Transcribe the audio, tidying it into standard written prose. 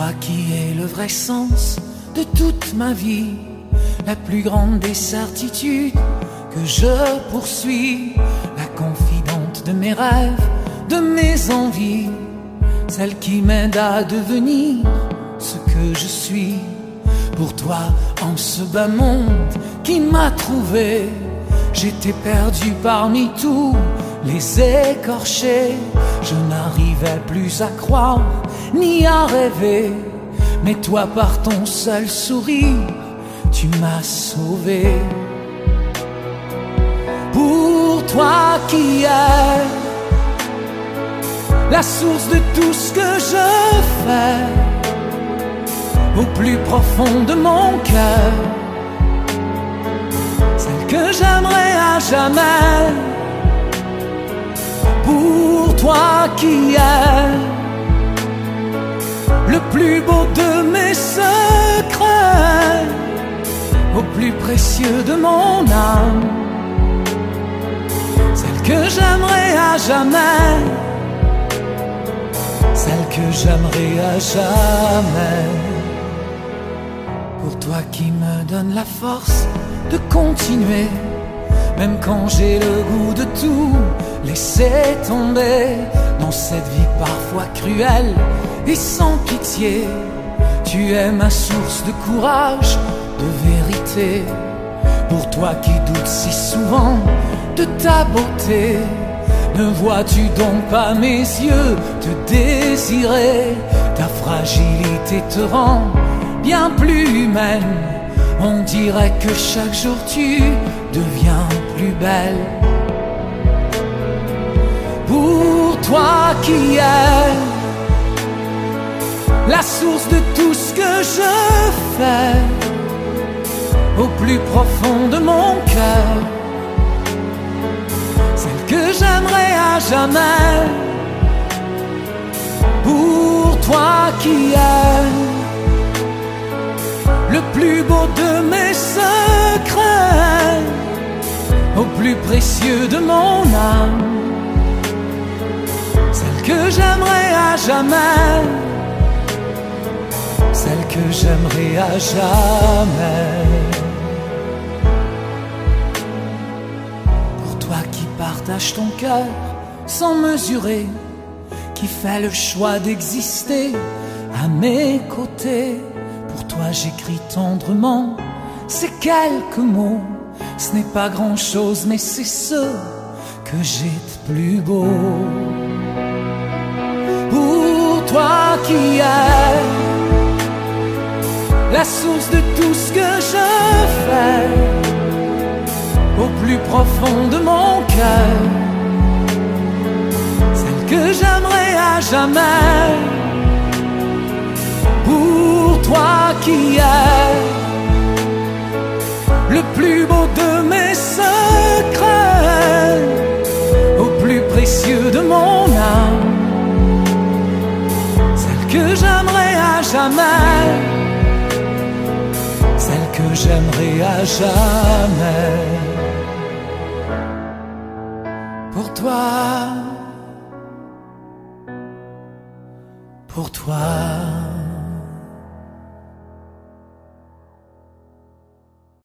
toi qui es le vrai sens de toute ma vie, la plus grande des certitudes que je poursuis, la confidente de mes rêves, de mes envies, celle qui m'aide à devenir ce que je suis. Pour toi, en ce bas monde qui m'a trouvé, j'étais perdu parmi tous les écorchés. Je n'arrivais plus à croire ni à rêver, mais toi par ton seul sourire, tu m'as sauvé. Pour toi qui es la source de tout ce que je fais, au plus profond de mon cœur, celle que j'aimerais à jamais. Pour toi qui es le plus beau de mes secrets, au plus précieux de mon âme, celle que j'aimerais à jamais, celle que j'aimerais à jamais. Pour toi qui me donne la force de continuer, même quand j'ai le goût de tout laisser tomber. Dans cette vie parfois cruelle et sans pitié, tu es ma source de courage, de vérité. Pour toi qui doutes si souvent de ta beauté, ne vois-tu donc pas mes yeux te désirer? Ta fragilité te rend bien plus humaine. On dirait que chaque jour tu deviens plus belle. Pour toi qui es la source de tout ce que je fais, au plus profond de mon cœur, celle que j'aimerais à jamais. Pour toi qui es le plus beau de mes secrets, au plus précieux de mon âme, celle que j'aimerais à jamais, celle que j'aimerais à jamais. Pour toi qui partages ton cœur sans mesurer, qui fait le choix d'exister à mes côtés, pour toi j'écris tendrement ces quelques mots. Ce n'est pas grand-chose, mais c'est ce que j'ai de plus beau. Pour toi qui es la source de tout ce que je fais, au plus profond de mon cœur, celle que j'aimerais à jamais. Pour toi qui es le plus beau de mes secrets, au plus précieux de mon âme, celle que j'aimerais à jamais, celle que j'aimerais à jamais. Pour toi, pour toi.